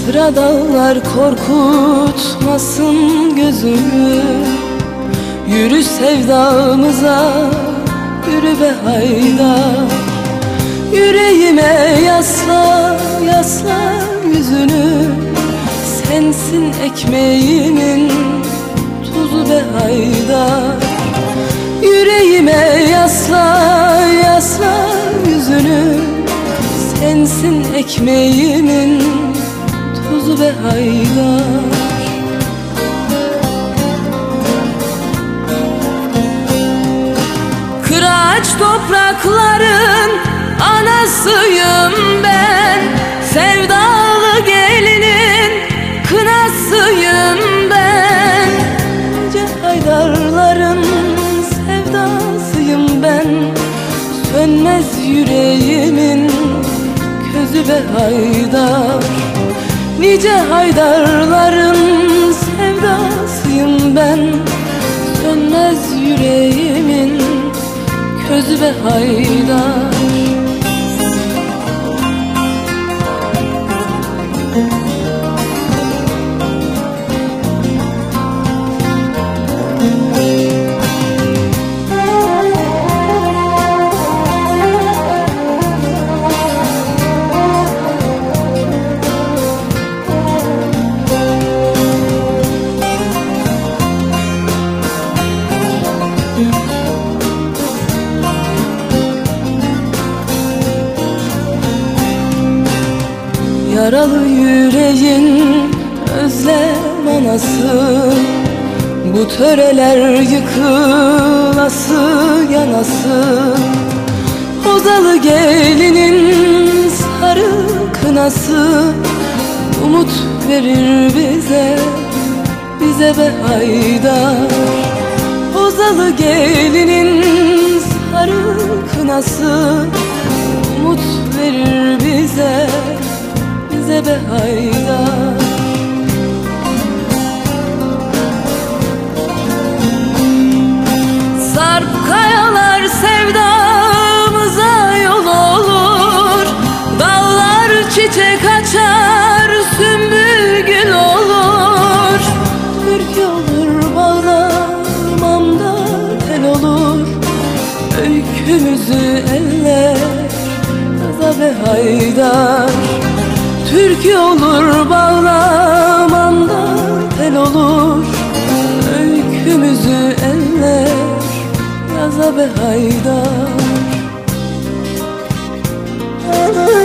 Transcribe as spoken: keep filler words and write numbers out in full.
Sıradanlar korkutmasın gözümü. Yürü sevdamıza, yürü be hayda. Yüreğime yasla, yasla yüzünü. Sensin ekmeğimin tuzu be hayda. Yüreğime yasla, yasla yüzünü. Sensin ekmeğimin tuzu be haydar. Kıraç toprakların anasıyım ben. Sevdalı gelinin kınasıyım ben. Nice haydarların sevdasıyım ben. Sönmez yüreğimin közü be haydar. Nice haydarların sevdasıyım ben. Sönmez yüreğimin közü be haydar. Yaralı yüreğin özlem anası. Bu töreler yıkılası yanası. Ozalı gelinin sarı kınası. Umut verir bize, bize be haydar. Ozalı gelinin sarı kınası. Umut verir bize, bize be haydar. Sarp kayalar sevdamıza yol olur. Dallar çiçek açar, sümbül gül olur. Türkü olur bağlamamda tel olur. Öykümüzü eller yaza be haydar. Türkü olur bağlamamda tel olur. Öykümüzü eller yaza be haydar.